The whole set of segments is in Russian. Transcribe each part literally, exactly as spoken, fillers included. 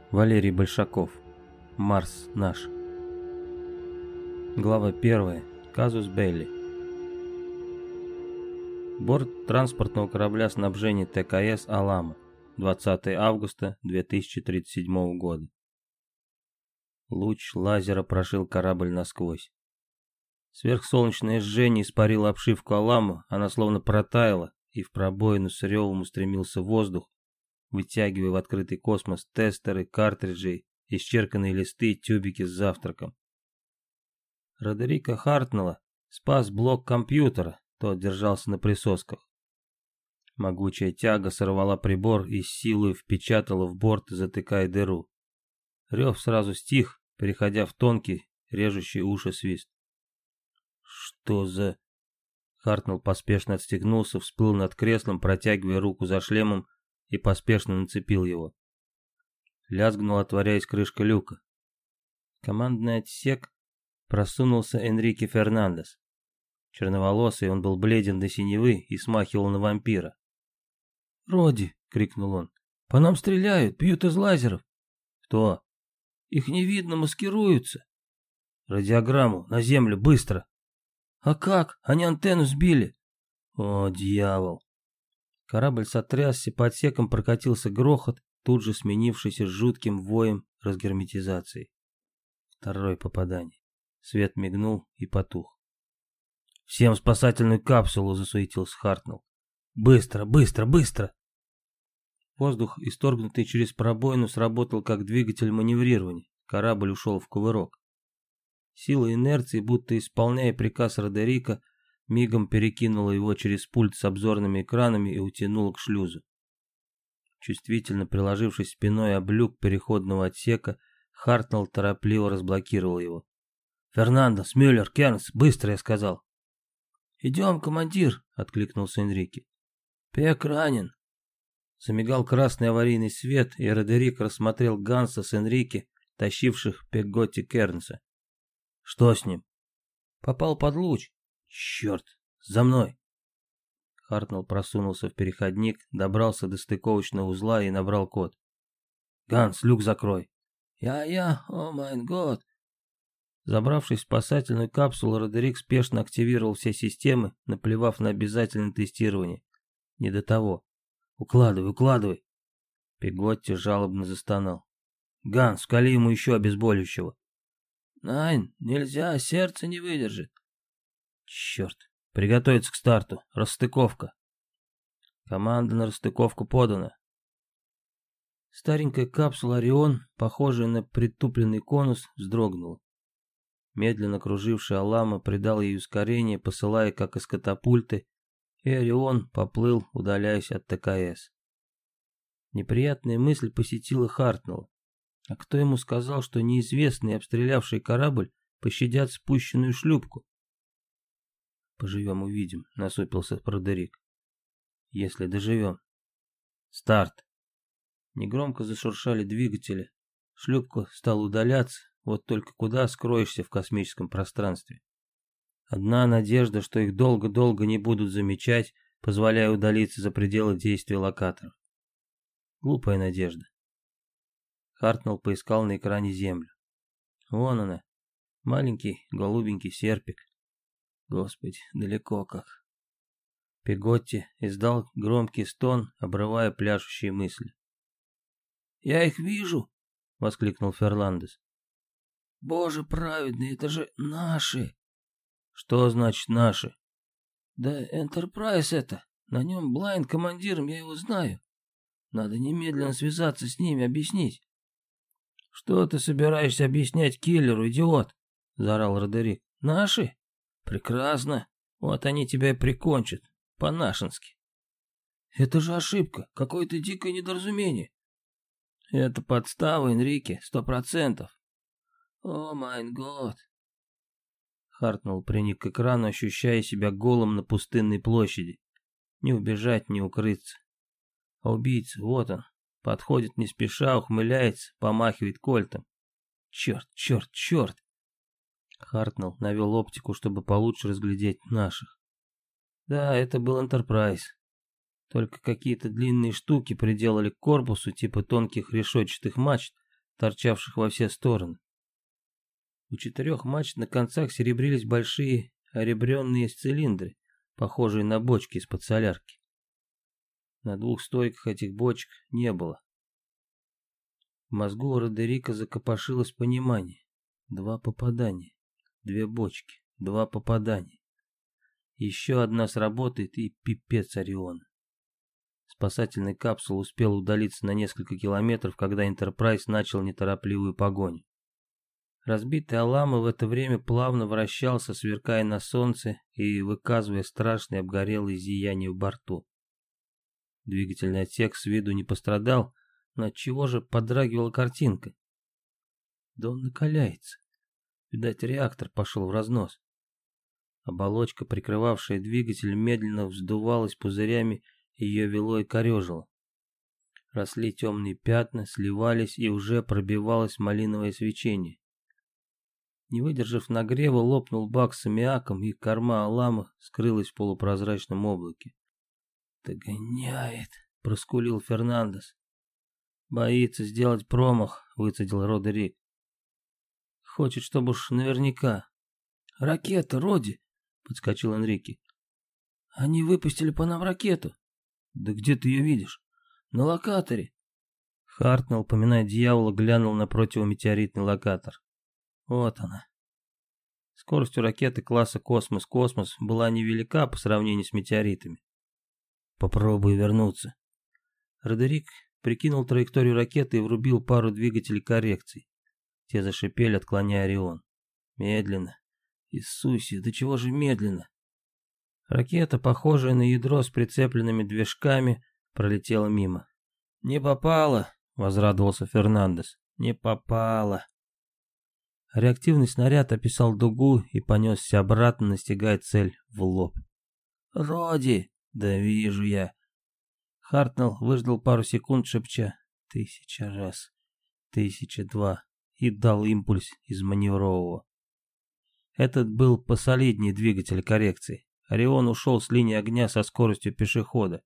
Валерий Большаков. Марс наш. Глава первая. Казус Белли. Борт транспортного корабля снабжения ТКС «Алама». двадцатое августа две тысячи тридцать седьмого года. Луч лазера прошил корабль насквозь. Сверхсолнечное жжение испарило обшивку «Аламы», она словно протаяла, и в пробоину с ревом устремился воздух, вытягивая в открытый космос тестеры, картриджи, исчерканные листы, тюбики с завтраком. Родерика Хартнелла спас блок компьютера, тот держался на присосках. Могучая тяга сорвала прибор и с силой впечатала в борт, затыкая дыру. Рев сразу стих, переходя в тонкий, режущий уши свист. «Что за...» Хартнелл поспешно отстегнулся, всплыл над креслом, протягивая руку за шлемом, и поспешно нацепил его. Лязгнула, отворяясь крышка люка. В командный отсек просунулся Энрике Фернандес. Черноволосый, он был бледен до синевы и смахивал на вампира. «Роди!» — крикнул он. «По нам стреляют, бьют из лазеров!» «Кто?» «Их не видно, маскируются!» «Радиограмму, на землю, быстро!» «А как? Они антенну сбили!» «О, дьявол!» Корабль сотрясся, по отсекам прокатился грохот, тут же сменившийся жутким воем разгерметизации. Второе попадание. Свет мигнул и потух. «Всем спасательную капсулу!» — засуетился Хартнелл. «Быстро, быстро, быстро!» Воздух, исторгнутый через пробоину, сработал как двигатель маневрирования. Корабль ушел в кувырок. Сила инерции, будто исполняя приказ Родерика, мигом перекинула его через пульт с обзорными экранами и утянула к шлюзу. Чувствительно приложившись спиной об люк переходного отсека, Хартнелл торопливо разблокировал его. «Фернандес, Мюллер, Кернс, быстро!» — я сказал. «Идем, командир!» — откликнулся Энрике. «Пек ранен!» Замигал красный аварийный свет, и Родерик рассмотрел Ганса с Энрике, тащивших Пеготти Кернса. «Что с ним?» «Попал под луч». «Черт! За мной!» Хартнелл просунулся в переходник, добрался до стыковочного узла и набрал код. «Ганс, люк закрой!» «Я-я, о май год!» Забравшись в спасательную капсулу, Родерик спешно активировал все системы, наплевав на обязательное тестирование. Не до того. «Укладывай, укладывай!» Пеготти жалобно застонал. «Ганс, вкали ему еще обезболивающего!» «Найн, нельзя, сердце не выдержит!» «Черт! Приготовиться к старту! Расстыковка!» «Команда на расстыковку подана!» Старенькая капсула «Орион», похожая на притупленный конус, вздрогнула. Медленно кружившая «Алама» придал ей ускорение, посылая как из катапульты, и «Орион» поплыл, удаляясь от ТКС. Неприятная мысль посетила Хартнелла. А кто ему сказал, что неизвестный, обстрелявший корабль, пощадят спущенную шлюпку? «Поживем, увидим», — насупился Родерик. «Если доживем». «Старт!» Негромко зашуршали двигатели. Шлюпка стала удаляться, вот только куда скроешься в космическом пространстве. Одна надежда, что их долго-долго не будут замечать, позволяя удалиться за пределы действия локаторов. Глупая надежда. Хартнелл поискал на экране землю. Вон она, маленький голубенький серпик. Господи, далеко как. Пеготти издал громкий стон, обрывая пляшущие мысли. «Я их вижу!» — воскликнул Фернандес. «Боже праведный, это же наши!» «Что значит наши?» «Да Энтерпрайз это, на нем Блайн командиром, я его знаю. Надо немедленно связаться с ними, объяснить». «Что ты собираешься объяснять киллеру, идиот?» — заорал Родерик. «Наши? Прекрасно. Вот они тебя и прикончат. По-нашенски». «Это же ошибка, какое-то дикое недоразумение». «Это подстава, Энрике, сто процентов». «О май год». Хартнелл приник к экрану, ощущая себя голым на пустынной площади. Не убежать, не укрыться. А убийца, вот он, подходит не спеша, ухмыляется, помахивает кольтом. Черт, черт, черт. Хартнелл навел оптику, чтобы получше разглядеть наших. Да, это был Энтерпрайз. Только какие-то длинные штуки приделали к корпусу, типа тонких решетчатых мачт, торчавших во все стороны. У четырех мачт на концах серебрились большие оребренные цилиндры, похожие на бочки из-под солярки. На двух стойках этих бочек не было. В мозгу у Родерика закопошилось понимание. Два попадания, две бочки, два попадания. Еще одна сработает и пипец Ориона. Спасательный капсул успел удалиться на несколько километров, когда Энтерпрайз начал неторопливую погоню. Разбитый Алама в это время плавно вращался, сверкая на солнце и выказывая страшные обгорелые зияния в борту. Двигательный отсек с виду не пострадал, но отчего же подрагивала картинка? Да он накаляется. Видать, реактор пошел в разнос. Оболочка, прикрывавшая двигатель, медленно вздувалась пузырями, и ее вело и корежило. Росли темные пятна, сливались, и уже пробивалось малиновое свечение. Не выдержав нагрева, лопнул бак с аммиаком, и корма Алама скрылась в полупрозрачном облаке. «Догоняет», — проскулил Фернандес. «Боится сделать промах», — выцедил Родерик. «Хочет, чтобы уж наверняка». «Ракета, Роди!» — подскочил Энрике. «Они выпустили по нам ракету». «Да где ты ее видишь?» «На локаторе». Хартнелл, поминая дьявола, глянул на противометеоритный локатор. Вот она. Скорость у ракеты класса «Космос-Космос» была невелика по сравнению с метеоритами. «Попробуй вернуться». Родерик прикинул траекторию ракеты и врубил пару двигателей коррекций. Те зашипели, отклоняя Орион. Медленно. Иисусе, да чего же медленно? Ракета, похожая на ядро с прицепленными движками, пролетела мимо. «Не попала», — возрадовался Фернандес. «Не попала». Реактивный снаряд описал дугу и понесся обратно, настигая цель в лоб. «Роди!» «Да вижу я». Хартнелл выждал пару секунд, шепча «тысяча раз, тысяча два» и дал импульс из маневрового. Этот был посолиднее двигатель коррекции. Орион ушел с линии огня со скоростью пешехода.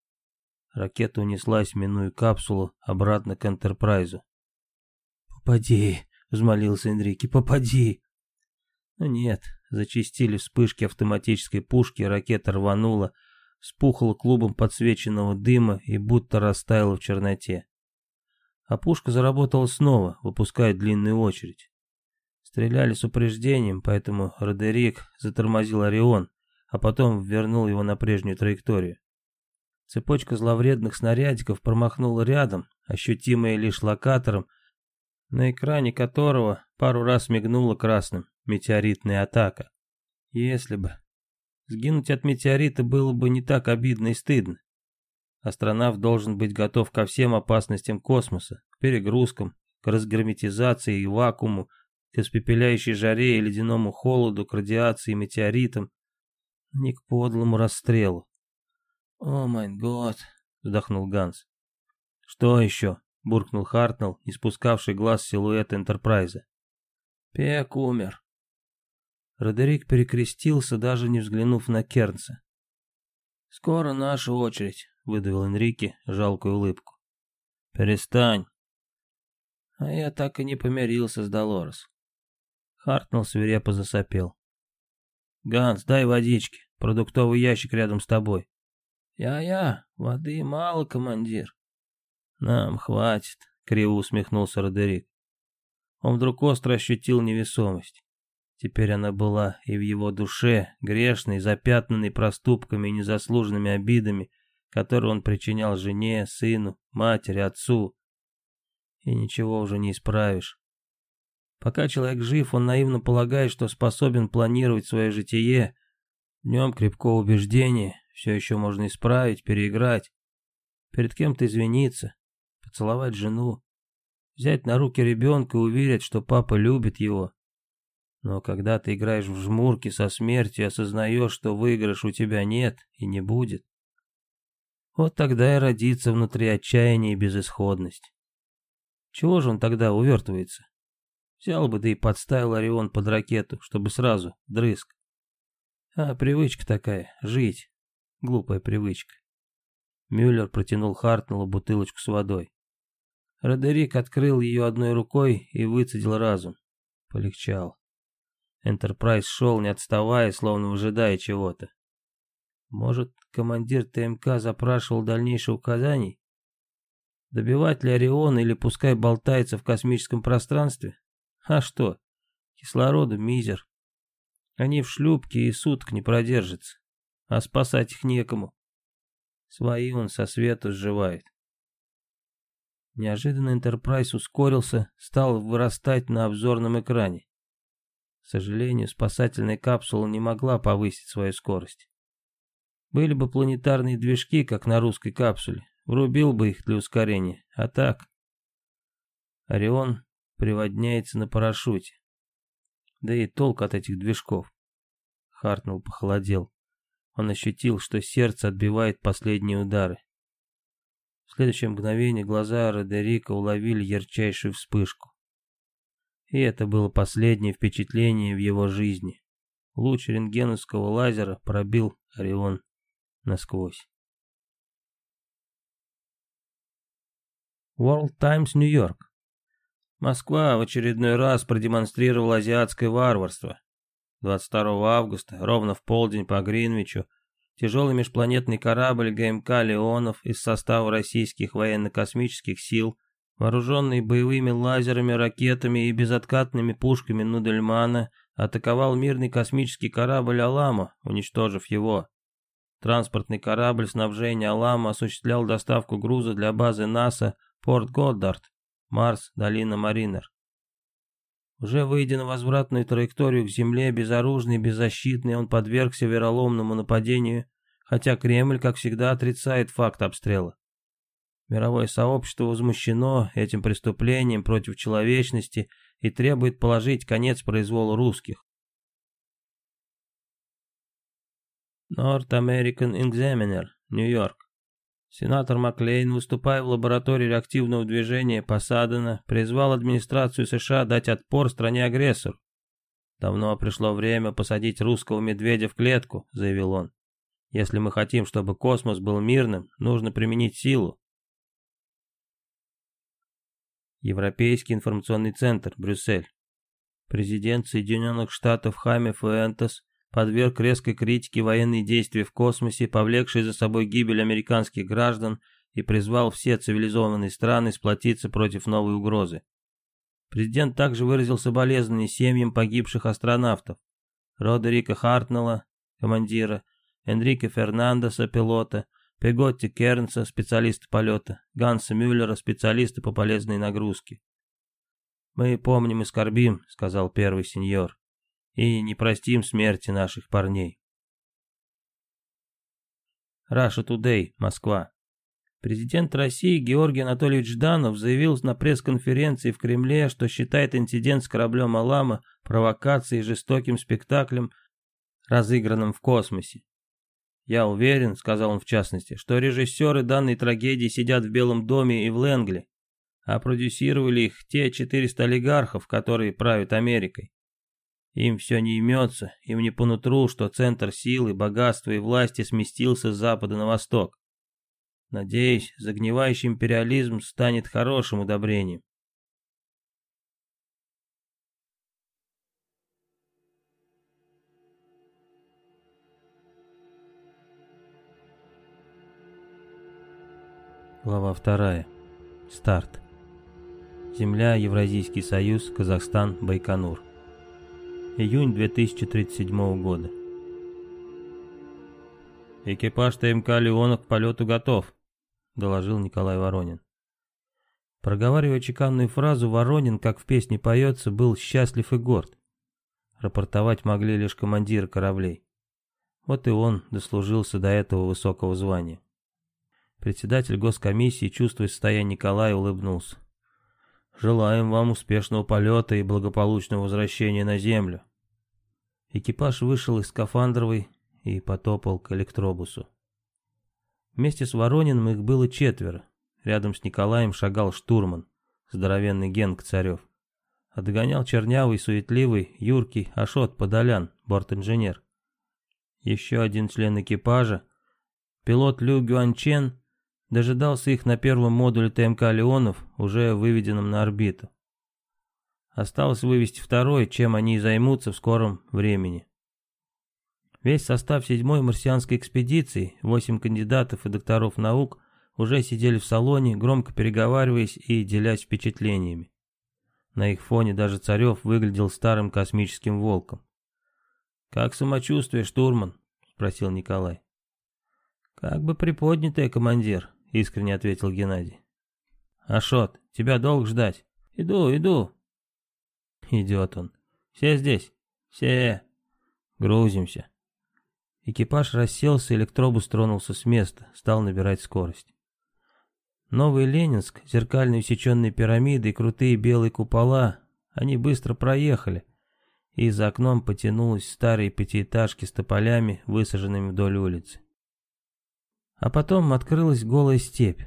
Ракета унеслась, минуя капсулу, обратно к Энтерпрайзу. «Попади!» — взмолился Энрике. «Попади!» Но нет, зачастили вспышки автоматической пушки, ракета рванула, вспухла клубом подсвеченного дыма и будто растаяла в черноте. А пушка заработала снова, выпуская длинную очередь. Стреляли с упреждением, поэтому Родерик затормозил Орион, а потом вернул его на прежнюю траекторию. Цепочка зловредных снарядиков промахнула рядом, ощутимая лишь локатором, на экране которого пару раз мигнула красным метеоритная атака. Если бы. Сгинуть от метеорита было бы не так обидно и стыдно. Астронавт должен быть готов ко всем опасностям космоса, к перегрузкам, к разгерметизации и вакууму, к испепеляющей жаре и ледяному холоду, к радиации и метеоритам, не к подлому расстрелу. «О май год», — вздохнул Ганс. «Что еще?» — буркнул Хартнелл, не спускавший глаз с силуэта Энтерпрайза. «Пек умер». Родерик перекрестился, даже не взглянув на Кернса. «Скоро наша очередь», — выдавил Энрике жалкую улыбку. «Перестань». А я так и не помирился с Долорес. Хартнелл свирепо засопел. «Ганс, дай водички, продуктовый ящик рядом с тобой». «Я-я, воды мало, командир». «Нам хватит», — криво усмехнулся Родерик. Он вдруг остро ощутил невесомость. Теперь она была и в его душе, грешной, запятнанной проступками и незаслуженными обидами, которые он причинял жене, сыну, матери, отцу. И ничего уже не исправишь. Пока человек жив, он наивно полагает, что способен планировать свое житие. В нем крепко убеждение, все еще можно исправить, переиграть, перед кем-то извиниться, поцеловать жену, взять на руки ребенка и уверить, что папа любит его. Но когда ты играешь в жмурки со смертью и осознаешь, что выигрыш у тебя нет и не будет, вот тогда и родится внутри отчаяние и безысходность. Чего же он тогда увертывается? Взял бы, да и подставил Орион под ракету, чтобы сразу дрызг. А привычка такая, жить. Глупая привычка. Мюллер протянул Хартнеллу бутылочку с водой. Родерик открыл ее одной рукой и выцедил разум. Полегчало. Энтерпрайз шел, не отставая, словно выжидая чего-то. Может, командир ТМК запрашивал дальнейшие указаний? Добивать ли Орион или пускай болтается в космическом пространстве? А что? Кислорода мизер. Они в шлюпке и суток не продержатся. А спасать их некому. Свои он со свету сживает. Неожиданно Энтерпрайз ускорился, стал вырастать на обзорном экране. К сожалению, спасательная капсула не могла повысить свою скорость. Были бы планетарные движки, как на русской капсуле, врубил бы их для ускорения, а так... Орион приводняется на парашюте. Да и толк от этих движков. Хартнелл похолодел. Он ощутил, что сердце отбивает последние удары. В следующее мгновение глаза Родерика уловили ярчайшую вспышку. И это было последнее впечатление в его жизни. Луч рентгеновского лазера пробил Орион насквозь. World Times, Нью-Йорк. Москва в очередной раз продемонстрировала азиатское варварство. двадцать второго августа, ровно в полдень по Гринвичу, тяжелый межпланетный корабль ГМК «Леонов» из состава российских военно-космических сил, вооруженный боевыми лазерами, ракетами и безоткатными пушками Нудельмана, атаковал мирный космический корабль «Алама», уничтожив его. Транспортный корабль снабжения «Алама» осуществлял доставку груза для базы НАСА Порт Годдард, Марс, долина Маринер. Уже выйдя на возвратную траекторию к Земле, безоружный и беззащитный, он подвергся вероломному нападению, хотя Кремль, как всегда, отрицает факт обстрела. Мировое сообщество возмущено этим преступлением против человечности и требует положить конец произволу русских. North American Examiner, Нью-Йорк. Сенатор Маклейн, выступая в лаборатории реактивного движения Посадена, призвал администрацию США дать отпор стране-агрессору. «Давно пришло время посадить русского медведя в клетку», — заявил он. «Если мы хотим, чтобы космос был мирным, нужно применить силу». Европейский информационный центр, Брюссель. Президент Соединенных Штатов Хайме Фуэнтес подверг резкой критике военные действия в космосе, повлекшие за собой гибель американских граждан, и призвал все цивилизованные страны сплотиться против новой угрозы. Президент также выразил соболезнования семьям погибших астронавтов: Родерика Хартнелла, командира, Энрике Фернандеса, пилота, Пеготти Кернса, специалиста полета, Ганса Мюллера, специалиста по полезной нагрузке. «Мы помним и скорбим», — сказал первый сеньор, — «и не простим смерти наших парней». Russia Today, Москва. Президент России Георгий Анатольевич Жданов заявил на пресс-конференции в Кремле, что считает инцидент с кораблем «Алама» провокацией и жестоким спектаклем, разыгранным в космосе. «Я уверен», — сказал он в частности, — «что режиссеры данной трагедии сидят в Белом доме и в Лэнгли, а продюсировали их те четыреста олигархов, которые правят Америкой. Им все не имется, им не по нутру, что центр силы, богатства и власти сместился с запада на восток. Надеюсь, загнивающий империализм станет хорошим удобрением». Глава вторая. Старт. Земля, Евразийский союз, Казахстан, Байконур. Июнь две тысячи тридцать седьмого года. «Экипаж ТМК «Леонов» к полету готов», — доложил Николай Воронин. Проговаривая чеканную фразу, Воронин, как в песне поется, был счастлив и горд. Рапортовать могли лишь командиры кораблей. Вот и он дослужился до этого высокого звания. Председатель госкомиссии, чувствуя состояние Николая, улыбнулся. «Желаем вам успешного полета и благополучного возвращения на землю». Экипаж вышел из скафандровой и потопал к электробусу. Вместе с Ворониным их было четверо. Рядом с Николаем шагал штурман, здоровенный Генк Царев. А догонял чернявый, суетливый, юркий Ашот Подолян, борт-инженер. Еще один член экипажа, пилот Лю Гюанчен, дожидался их на первом модуле ТМК «Леонов», уже выведенном на орбиту. Осталось вывести второй, чем они и займутся в скором времени. Весь состав седьмой марсианской экспедиции, восемь кандидатов и докторов наук, уже сидели в салоне, громко переговариваясь и делясь впечатлениями. На их фоне даже Царев выглядел старым космическим волком. «Как самочувствие, штурман?» — спросил Николай. «Как бы приподнятое, командир», — искренне ответил Геннадий. «Ашот, тебя долго ждать?» «Иду, иду». Идет он. «Все здесь?» «Все». «Грузимся». Экипаж расселся, электробус тронулся с места, стал набирать скорость. Новый Ленинск, зеркальные усеченные пирамиды и крутые белые купола, они быстро проехали, и за окном потянулись старые пятиэтажки с тополями, высаженными вдоль улицы. А потом открылась голая степь.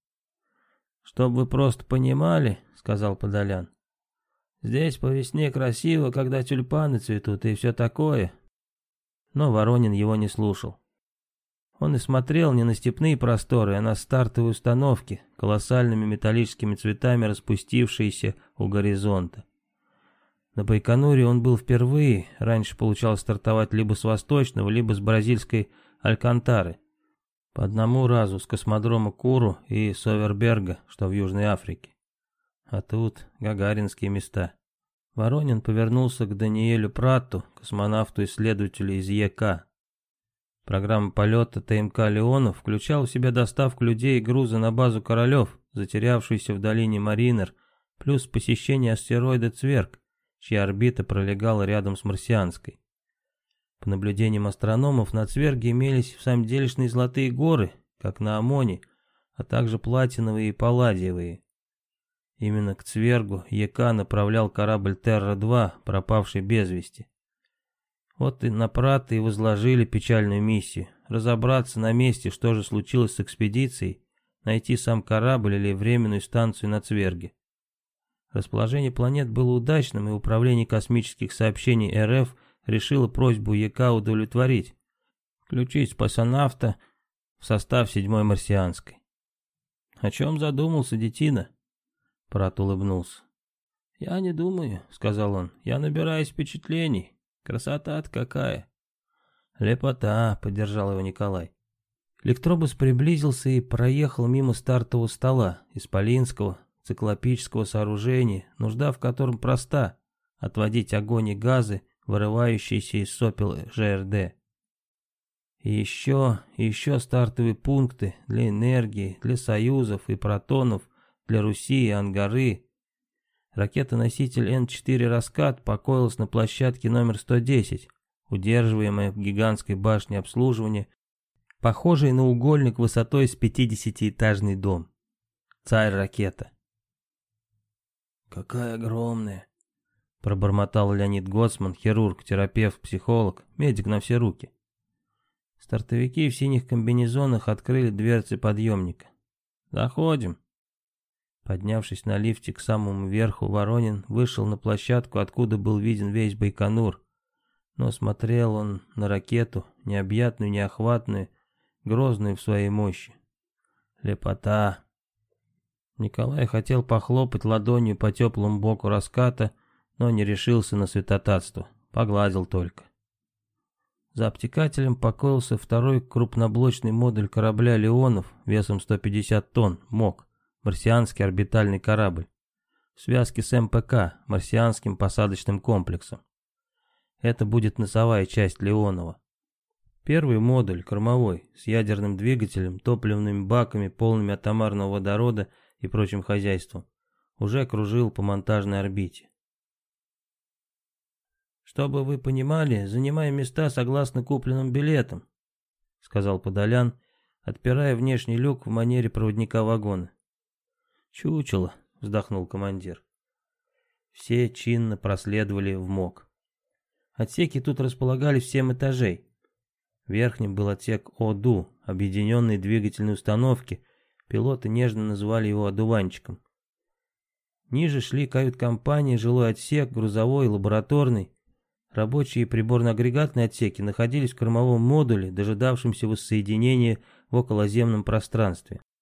«Чтоб вы просто понимали, — сказал Подолян, — здесь по весне красиво, когда тюльпаны цветут и все такое». Но Воронин его не слушал. Он и смотрел не на степные просторы, а на стартовые установки, колоссальными металлическими цветами распустившиеся у горизонта. На Байконуре он был впервые, раньше получалось стартовать либо с восточного, либо с бразильской Алькантары. По одному разу с космодрома Куру и Соверберга, что в Южной Африке. А тут гагаринские места. Воронин повернулся к Даниэлю Пратту, космонавту-исследователю из ЕК. Программа полета ТМК «Леонов» включала в себя доставку людей и груза на базу Королев, затерявшуюся в долине Маринер, плюс посещение астероида Цверг, чья орбита пролегала рядом с марсианской. По наблюдениям астрономов, на Цверге имелись в самом делешные золотые горы, как на Амоне, а также платиновые и палладиевые. Именно к Цвергу ЕК направлял корабль Терра-два, пропавший без вести. Вот и на Пратта и возложили печальную миссию — разобраться на месте, что же случилось с экспедицией, найти сам корабль или временную станцию на Цверге. Расположение планет было удачным, и Управление космических сообщений РФ решило просьбу ЕК удовлетворить, включить спасонавта в состав седьмой марсианской. «О чем задумался, детина?» Прат улыбнулся. «Я не думаю», — сказал он, — «я набираюсь впечатлений. Красота-то какая!» «Лепота», — поддержал его Николай. Электробус приблизился и проехал мимо стартового стола, исполинского, циклопического сооружения, нужда в котором проста — отводить огонь и газы, вырывающиеся из сопел ЖРД. И еще, и еще стартовые пункты для энергии, для союзов и протонов, для Руси и Ангары. Ракета-носитель Н четыре «Раскат» покоилась на площадке номер сто десять, удерживаемая в гигантской башне обслуживания, похожей на угольник высотой с пятидесятиэтажный дом. Царь-ракета. «Какая огромная!» — пробормотал Леонид Гоцман, хирург, терапевт, психолог, медик на все руки. Стартовики в синих комбинезонах открыли дверцы подъемника. «Заходим». Поднявшись на лифте к самому верху, Воронин вышел на площадку, откуда был виден весь Байконур. Но смотрел он на ракету, необъятную, неохватную, грозную в своей мощи. Лепота. Николай хотел похлопать ладонью по теплому боку раската, но не решился на святотатство, погладил только. За обтекателем покоился второй крупноблочный модуль корабля «Леонов» весом сто пятьдесят тонн, МОК, марсианский орбитальный корабль, в связке с МПК, марсианским посадочным комплексом. Это будет носовая часть «Леонова». Первый модуль, кормовой, с ядерным двигателем, топливными баками, полными атомарного водорода и прочим хозяйством, уже кружил по монтажной орбите. «Чтобы вы понимали, занимаем места согласно купленным билетам», — сказал Подолян, отпирая внешний люк в манере проводника вагона. «Чучело», — вздохнул командир. Все чинно проследовали в МОК. Отсеки тут располагались в семь этажей. В верхнем был отсек ОДУ, объединенные двигательные установки, пилоты нежно называли его одуванчиком. Ниже шли кают-компания, жилой отсек, грузовой, лабораторный. Рабочие и приборно-агрегатные отсеки находились в кормовом модуле, дожидавшемся воссоединения в околоземном пространстве.